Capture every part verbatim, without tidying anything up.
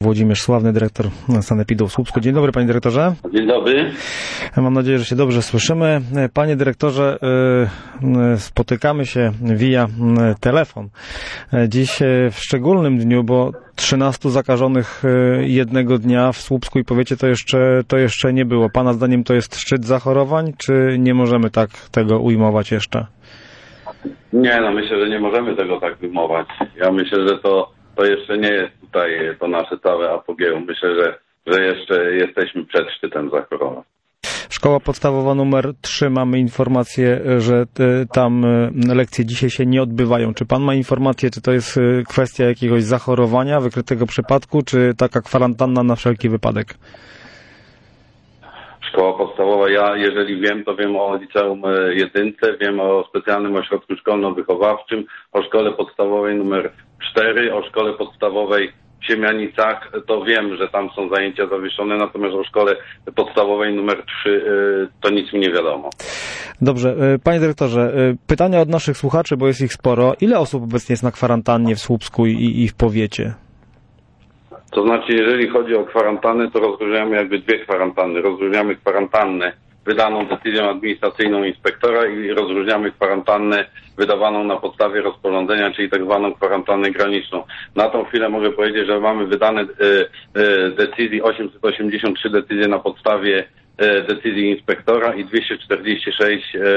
Włodzimierz Sławny, dyrektor Sanepidu w Słupsku. Dzień dobry, panie dyrektorze. Dzień dobry. Mam nadzieję, że się dobrze słyszymy. Panie dyrektorze, spotykamy się via telefon. Dziś w szczególnym dniu, bo trzynastu zakażonych jednego dnia w Słupsku i powiecie to jeszcze, to jeszcze nie było. Pana zdaniem to jest szczyt zachorowań, czy nie możemy tak tego ujmować jeszcze? Nie, no myślę, że nie możemy tego tak ujmować. Ja myślę, że to, to jeszcze nie jest tutaj to nasze całe apogeum. Myślę, że, że jeszcze jesteśmy przed szczytem zachorowań. Szkoła podstawowa numer trzy, mamy informację, że tam lekcje dzisiaj się nie odbywają. Czy pan ma informację, czy to jest kwestia jakiegoś zachorowania, wykrytego przypadku, czy taka kwarantanna na wszelki wypadek? Szkoła podstawowa, ja jeżeli wiem, to wiem o liceum jedynce, wiem o specjalnym ośrodku szkolno-wychowawczym, o szkole podstawowej numer cztery, o szkole podstawowej w Siemianicach, to wiem, że tam są zajęcia zawieszone, natomiast o szkole podstawowej numer trzy to nic mi nie wiadomo. Dobrze. Panie dyrektorze, pytania od naszych słuchaczy, bo jest ich sporo. Ile osób obecnie jest na kwarantannie w Słupsku i, i w powiecie? To znaczy, jeżeli chodzi o kwarantannę, to rozróżniamy jakby dwie kwarantanny. Rozróżniamy kwarantannę wydaną decyzją administracyjną inspektora i rozróżniamy kwarantannę wydawaną na podstawie rozporządzenia, czyli tak zwaną kwarantannę graniczną. Na tą chwilę mogę powiedzieć, że mamy wydane y, y, decyzji osiemset osiemdziesiąt trzy decyzje na podstawie y, decyzji inspektora i dwieście czterdzieści sześć y,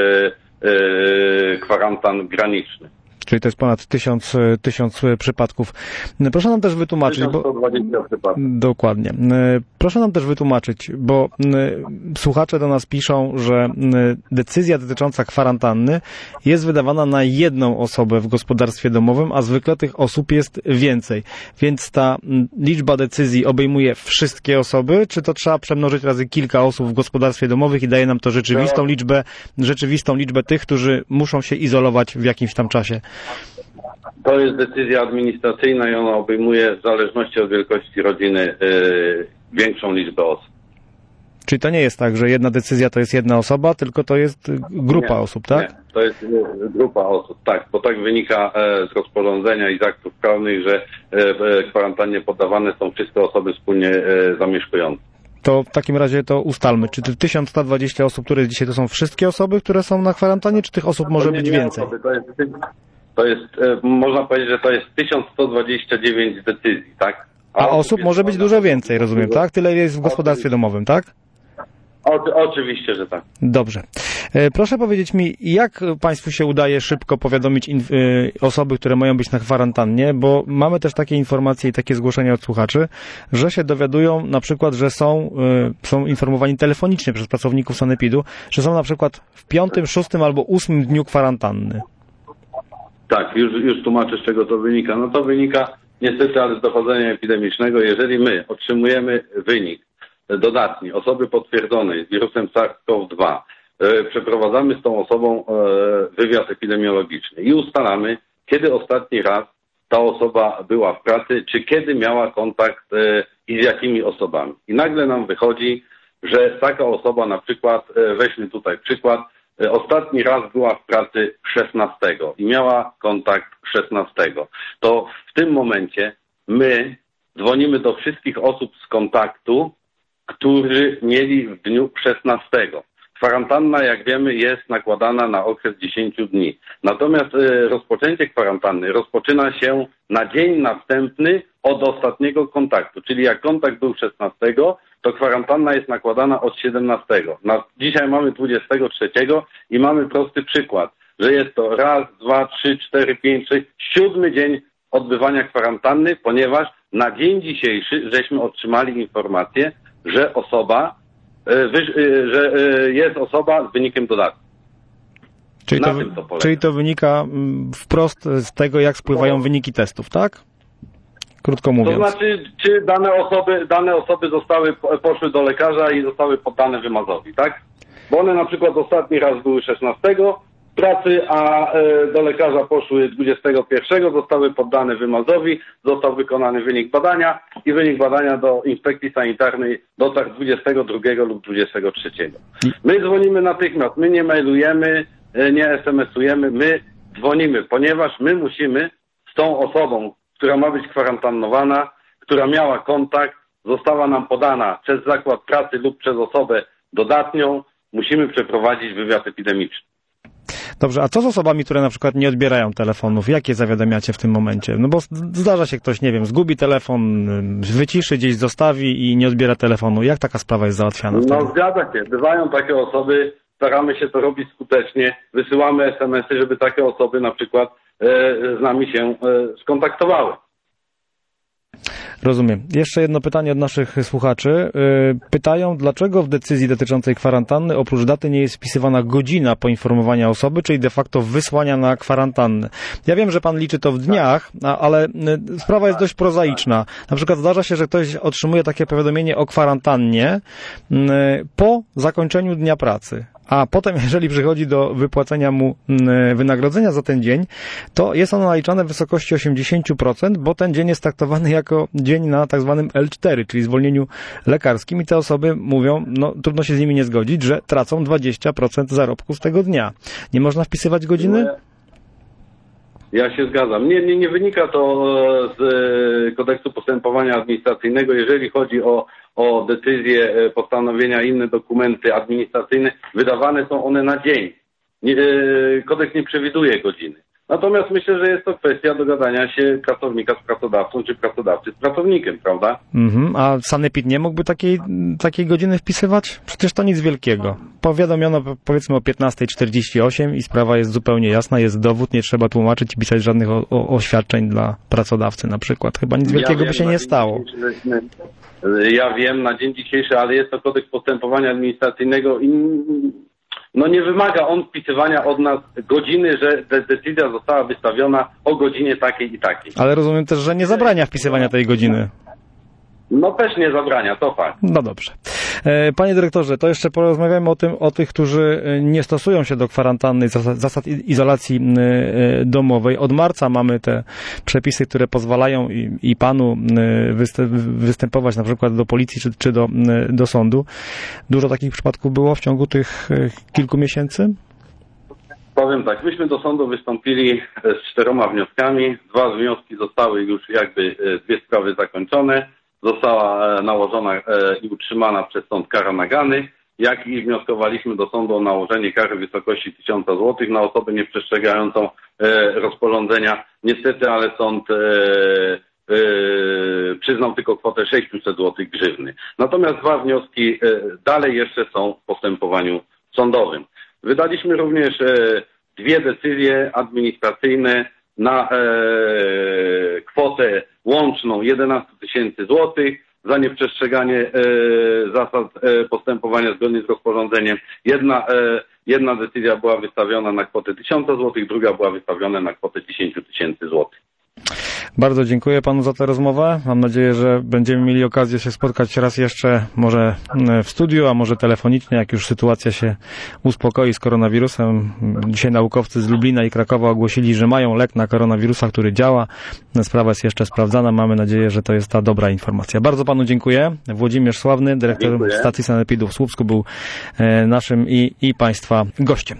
y, kwarantan granicznych. Czyli to jest ponad tysiąc, tysiąc przypadków. Proszę nam też wytłumaczyć, bo... tysiąc sto dwadzieścia przypadków. Dokładnie. Proszę nam też wytłumaczyć, bo słuchacze do nas piszą, że decyzja dotycząca kwarantanny jest wydawana na jedną osobę w gospodarstwie domowym, a zwykle tych osób jest więcej. Więc ta liczba decyzji obejmuje wszystkie osoby, czy to trzeba przemnożyć razy kilka osób w gospodarstwie domowym i daje nam to rzeczywistą liczbę, rzeczywistą liczbę tych, którzy muszą się izolować w jakimś tam czasie? To jest decyzja administracyjna i ona obejmuje w zależności od wielkości rodziny yy, większą liczbę osób. Czyli to nie jest tak, że jedna decyzja to jest jedna osoba, tylko to jest grupa nie, osób, tak? Nie, to jest grupa osób, tak, bo tak wynika e, z rozporządzenia i z aktów prawnych, że e, w kwarantannie poddawane są wszystkie osoby wspólnie e, zamieszkujące. To w takim razie to ustalmy, czy te tysiąc sto dwadzieścia osób, które dzisiaj to są wszystkie osoby, które są na kwarantannie, czy tych osób może to nie, być nie więcej? Osoby, to jest, to jest e, można powiedzieć, że to jest tysiąc sto dwadzieścia dziewięć decyzji, tak? A, A osób może być dużo więcej, rozumiem, tak? Tyle jest w gospodarstwie domowym, tak? O, oczywiście, że tak. Dobrze. Proszę powiedzieć mi, jak państwu się udaje szybko powiadomić in, y, osoby, które mają być na kwarantannie, bo mamy też takie informacje i takie zgłoszenia od słuchaczy, że się dowiadują na przykład, że są, y, są informowani telefonicznie przez pracowników sanepidu, że są na przykład w piątym, szóstym albo ósmym dniu kwarantanny. Tak, już, już tłumaczę, z czego to wynika. No to wynika niestety, ale z dochodzenia epidemicznego. Jeżeli my otrzymujemy wynik dodatni osoby potwierdzonej z wirusem SARS-CoV dwa, e, przeprowadzamy z tą osobą e, wywiad epidemiologiczny i ustalamy, kiedy ostatni raz ta osoba była w pracy, czy kiedy miała kontakt e, i z jakimi osobami. I nagle nam wychodzi, że taka osoba na przykład, e, weźmy tutaj przykład, e, ostatni raz była w pracy szesnastego i miała kontakt szesnastego. To w tym momencie my dzwonimy do wszystkich osób z kontaktu, którzy mieli w dniu szesnastego. Kwarantanna, jak wiemy, jest nakładana na okres dziesięciu dni. Natomiast y, rozpoczęcie kwarantanny rozpoczyna się na dzień następny od ostatniego kontaktu. Czyli jak kontakt był szesnastego, to kwarantanna jest nakładana od siedemnastego. Na, dzisiaj mamy dwudziestego trzeciego i mamy prosty przykład, że jest to raz, dwa, trzy, cztery, pięć, sześć, siódmy dzień odbywania kwarantanny, ponieważ na dzień dzisiejszy żeśmy otrzymali informację, że osoba, że jest osoba z wynikiem dodatnim. Czyli to, to czyli to wynika wprost z tego, jak spływają no. wyniki testów, tak? Krótko mówiąc. To znaczy, czy dane osoby, dane osoby zostały, poszły do lekarza i zostały poddane wymazowi, tak? Bo one na przykład ostatni raz były szesnastego pracy, a do lekarza poszły dwudziestego pierwszego, zostały poddane wymazowi, został wykonany wynik badania i wynik badania do inspekcji sanitarnej dotarł dwudziestego drugiego lub dwudziestego trzeciego. My dzwonimy natychmiast, my nie mailujemy, nie es em esujemy, my dzwonimy, ponieważ my musimy z tą osobą, która ma być kwarantannowana, która miała kontakt, została nam podana przez zakład pracy lub przez osobę dodatnią, musimy przeprowadzić wywiad epidemiczny. Dobrze, a co z osobami, które na przykład nie odbierają telefonów? Jakie zawiadamiacie w tym momencie? No bo zdarza się ktoś, nie wiem, zgubi telefon, wyciszy, gdzieś zostawi i nie odbiera telefonu. Jak taka sprawa jest załatwiana wtedy? No zgadza się, bywają takie osoby, staramy się to robić skutecznie, wysyłamy es em esy, żeby takie osoby na przykład e, z nami się e, skontaktowały. Rozumiem. Jeszcze jedno pytanie od naszych słuchaczy. Pytają, dlaczego w decyzji dotyczącej kwarantanny oprócz daty nie jest wpisywana godzina poinformowania osoby, czyli de facto wysłania na kwarantannę. Ja wiem, że pan liczy to w dniach, ale sprawa jest dość prozaiczna. Na przykład zdarza się, że ktoś otrzymuje takie powiadomienie o kwarantannie po zakończeniu dnia pracy. A potem, jeżeli przychodzi do wypłacenia mu wynagrodzenia za ten dzień, to jest ono naliczane w wysokości osiemdziesiąt procent, bo ten dzień jest traktowany jako dzień na tak zwanym el cztery, czyli zwolnieniu lekarskim i te osoby mówią, no trudno się z nimi nie zgodzić, że tracą dwadzieścia procent zarobku z tego dnia. Nie można wpisywać godziny? Ja się zgadzam. Nie, nie, nie wynika to z kodeksu postępowania administracyjnego. Jeżeli chodzi o, o decyzje, postanowienia, inne dokumenty administracyjne, wydawane są one na dzień. Nie, kodeks nie przewiduje godziny. Natomiast myślę, że jest to kwestia dogadania się pracownika z pracodawcą, czy pracodawcy z pracownikiem, prawda? Mhm. A sanepid nie mógłby takiej, takiej godziny wpisywać? Przecież to nic wielkiego. Powiadomiono powiedzmy o piętnasta czterdzieści osiem i sprawa jest zupełnie jasna, jest dowód, nie trzeba tłumaczyć i pisać żadnych o, o, oświadczeń dla pracodawcy na przykład. Chyba nic wielkiego ja wiem, by się nie stało. Ja wiem na dzień dzisiejszy, ale jest to kodeks postępowania administracyjnego i no nie wymaga on wpisywania od nas godziny, że decyzja została wystawiona o godzinie takiej i takiej. Ale rozumiem też, że nie zabrania wpisywania tej godziny. No też nie zabrania, to fakt. No dobrze. Panie dyrektorze, to jeszcze porozmawiamy o tym, o tych, którzy nie stosują się do kwarantanny, zasad izolacji domowej. Od marca mamy te przepisy, które pozwalają i, i panu występować na przykład do policji czy, czy do, do sądu. Dużo takich przypadków było w ciągu tych kilku miesięcy? Powiem tak, myśmy do sądu wystąpili z czteroma wnioskami. Dwa wnioski zostały już jakby dwie sprawy zakończone. Została nałożona i utrzymana przez sąd kara nagany, jak i wnioskowaliśmy do sądu o nałożenie kary w wysokości tysiąc złotych na osobę nieprzestrzegającą rozporządzenia. Niestety, ale sąd przyznał tylko kwotę sześćset złotych grzywny. Natomiast dwa wnioski dalej jeszcze są w postępowaniu sądowym. Wydaliśmy również dwie decyzje administracyjne na e, kwotę łączną jedenaście tysięcy złotych za nieprzestrzeganie e, zasad e, postępowania zgodnie z rozporządzeniem. Jedna, e, jedna decyzja była wystawiona na kwotę tysiąc złotych, druga była wystawiona na kwotę dziesięć tysięcy złotych. Bardzo dziękuję panu za tę rozmowę. Mam nadzieję, że będziemy mieli okazję się spotkać raz jeszcze, może w studiu, a może telefonicznie, jak już sytuacja się uspokoi z koronawirusem. Dzisiaj naukowcy z Lublina i Krakowa ogłosili, że mają lek na koronawirusa, który działa. Sprawa jest jeszcze sprawdzana. Mamy nadzieję, że to jest ta dobra informacja. Bardzo panu dziękuję. Włodzimierz Sławny, dyrektor dziękuję. stacji sanepidu w Słupsku, był naszym i, i państwa gościem.